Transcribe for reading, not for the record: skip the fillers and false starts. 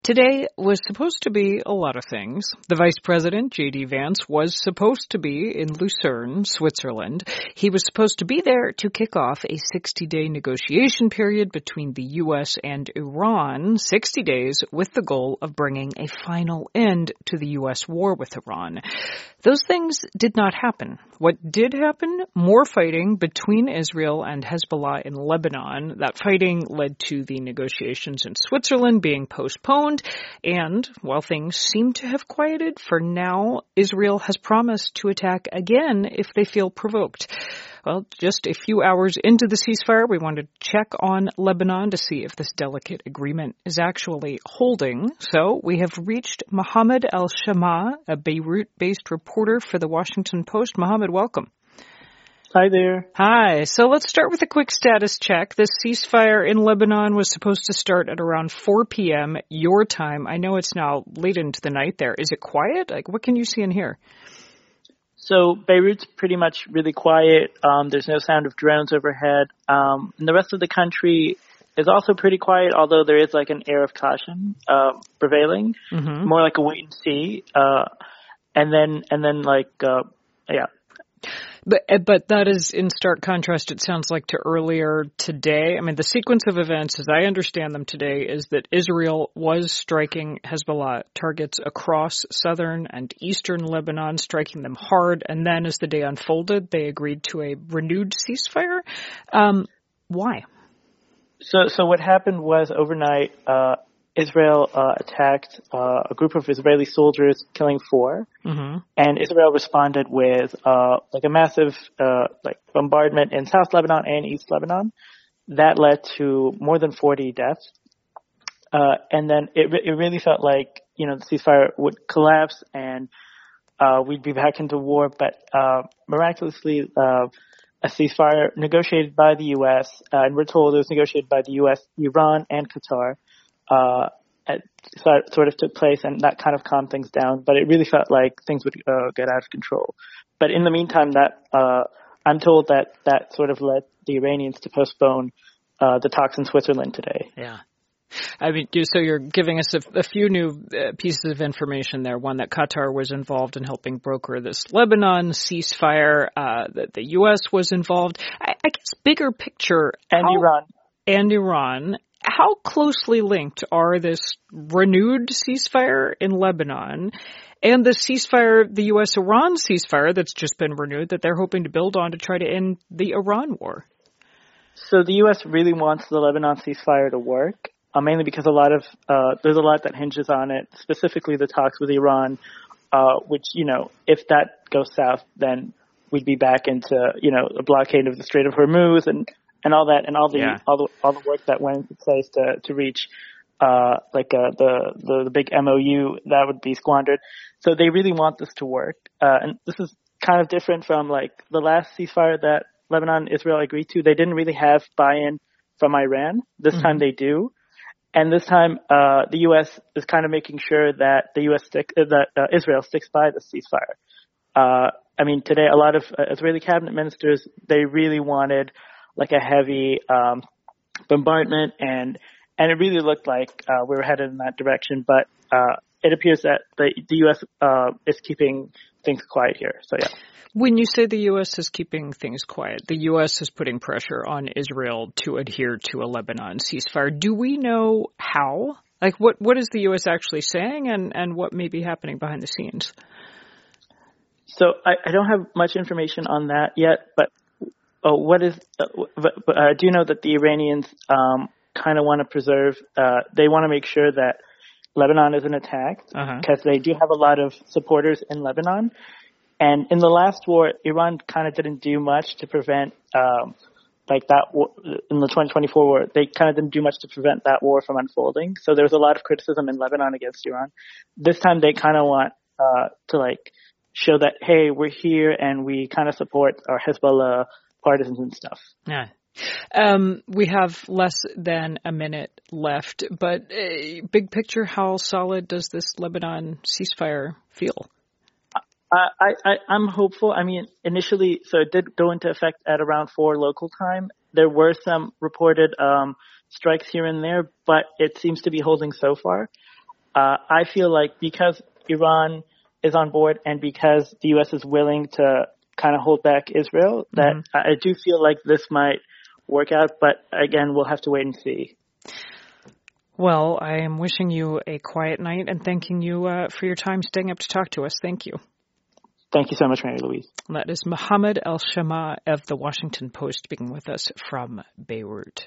Today was supposed to be a lot of things. The Vice President, J.D. Vance, was supposed to be in Lucerne, Switzerland. He was supposed to be there to kick off a 60-day negotiation period between the U.S. and Iran, 60 days with the goal of bringing a final end to the U.S. war with Iran. Those things did not happen. What did happen? More fighting between Israel and Hezbollah in Lebanon. That fighting led to the negotiations in Switzerland being postponed. And while things seem to have quieted, for now, Israel has promised to attack again if they feel provoked. Well, just a few hours into the ceasefire, we want to check on Lebanon to see if this delicate agreement is actually holding. So we have reached Mohammed El-Shama, a Beirut-based reporter for the Washington Post. Mohammed, welcome. Hi there. Hi. So let's start with a quick status check. This ceasefire in Lebanon was supposed to start at around 4 p.m. your time. I know it's now late into the night there. Is it quiet? What can you see and hear? So Beirut's pretty much really quiet. There's no sound of drones overhead. And the rest of the country is also pretty quiet, although there is an air of caution prevailing, more like a wait and see. Yeah. But that is in stark contrast, it sounds like, to earlier today. I mean, the sequence of events, as I understand them today, is that Israel was striking Hezbollah targets across southern and eastern Lebanon, striking them hard. And then as the day unfolded, they agreed to a renewed ceasefire. Why? So what happened was overnight, Israel attacked a group of Israeli soldiers, killing 4, and Israel responded with a massive bombardment in South Lebanon and East Lebanon. That led to more than 40 deaths, and then it really felt like the ceasefire would collapse and we'd be back into war. But miraculously, a ceasefire negotiated by the U.S. And we're told it was negotiated by the U.S., Iran, and Qatar. Sort of took place, and that kind of calmed things down. But it really felt like things would get out of control. But in the meantime, I'm told that sort of led the Iranians to postpone the talks in Switzerland today. Yeah. I mean, so you're giving us a few new pieces of information there. One, that Qatar was involved in helping broker this Lebanon ceasefire, that the U.S. was involved. I guess bigger picture. And Iran. How closely linked are this renewed ceasefire in Lebanon and the ceasefire, the U.S.-Iran ceasefire that's just been renewed, that they're hoping to build on to try to end the Iran war? So the U.S. really wants the Lebanon ceasefire to work, mainly because there's a lot that hinges on it, specifically the talks with Iran, which, if that goes south, then we'd be back into, a blockade of the Strait of Hormuz and all that, and all the work that went into place to reach the big MOU that would be squandered. So they really want this to work, and this is kind of different from the last ceasefire that Lebanon and Israel agreed to. They didn't really have buy-in from Iran. This time they do, and this time the U.S. is kind of making sure that Israel sticks by the ceasefire. I mean, today a lot of Israeli cabinet ministers, they really wanted a heavy bombardment, and it really looked like we were headed in that direction. But it appears that the U.S. Is keeping things quiet here. So, yeah. When you say the U.S. is keeping things quiet, the U.S. is putting pressure on Israel to adhere to a Lebanon ceasefire. Do we know how? What is the U.S. actually saying, and what may be happening behind the scenes? So I don't have much information on that yet, but I do know that the Iranians kind of want to preserve. They want to make sure that Lebanon isn't attacked because they do have a lot of supporters in Lebanon. And in the last war, Iran kind of didn't do much to prevent that war. In the 2024 war, they kind of didn't do much to prevent that war from unfolding. So there was a lot of criticism in Lebanon against Iran. This time, they kind of want to show that, hey, we're here and we kind of support our Hezbollah partisans and stuff. Yeah. We have less than a minute left, but big picture, how solid does this Lebanon ceasefire feel? I'm hopeful. I mean, initially, so it did go into effect at around 4 local time. There were some reported strikes here and there, but it seems to be holding so far. I feel like because Iran is on board and because the U.S. is willing to kind of hold back Israel, that I do feel like this might work out. But again, we'll have to wait and see. Well, I am wishing you a quiet night and thanking you for your time staying up to talk to us. Thank you. Thank you so much, Mary Louise. That is Mohammed El-Shama of The Washington Post speaking with us from Beirut.